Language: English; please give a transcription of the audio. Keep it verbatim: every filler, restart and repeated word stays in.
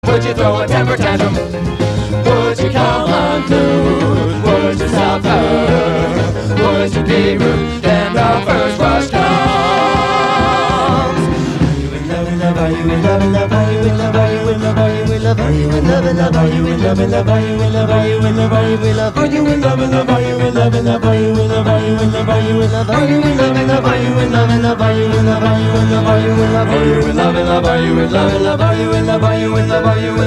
Would you throw a temper tantrum? Would you come unglued? Would you self-hurt? Would you be rude? Then the first rush comes. Are you in love, in love, are you in love, in love, are you in love, are you in love, are you in love, are you in love, in love, are you in love, in love, are you in love, are you in love, are you in love, are you in love, in love, are you in love, in love, are you in love, are you in love, are you in love, are you in love, in love, are you in love, in love, are you in love, are you in love, are you in love, are you in love, in love, are you in love, in love, are you in love, are you in love, are you in